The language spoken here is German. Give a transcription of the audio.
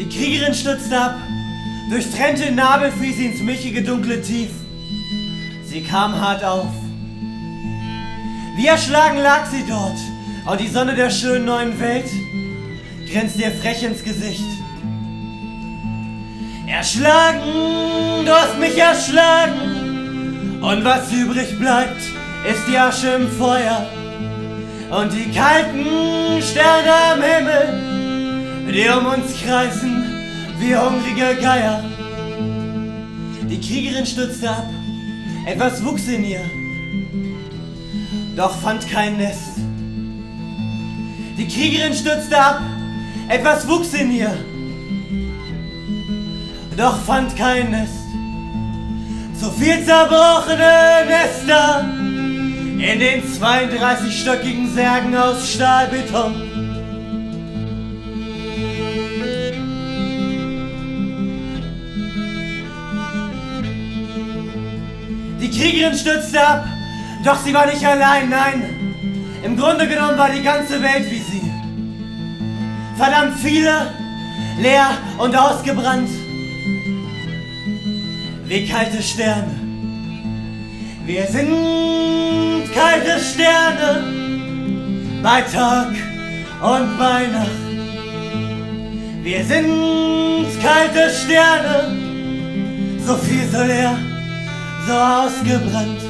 Die Kriegerin stürzte ab, durchtrennte Nabel fiel sie ins milchige dunkle Tief. Sie kam hart auf. Wie erschlagen lag sie dort, und die Sonne der schönen neuen Welt grinste ihr frech ins Gesicht. Erschlagen, du hast mich erschlagen, und was übrig bleibt, ist die Asche im Feuer und die kalten Sterne am Himmel, die um uns kreisen wie hungrige Geier. Die Kriegerin stürzte ab, etwas wuchs in ihr, doch fand kein Nest. Die Kriegerin stürzte ab, etwas wuchs in ihr, doch fand kein Nest. So viel zerbrochene Nester in den 32-stöckigen Särgen aus Stahlbeton. Die Kriegerin stürzte ab, doch sie war nicht allein, nein. Im Grunde genommen war die ganze Welt wie sie. Verdammt viele, leer und ausgebrannt. Wie kalte Sterne. Wir sind kalte Sterne, bei Tag und bei Nacht. Wir sind kalte Sterne, so viel so leer, so ausgebrannt.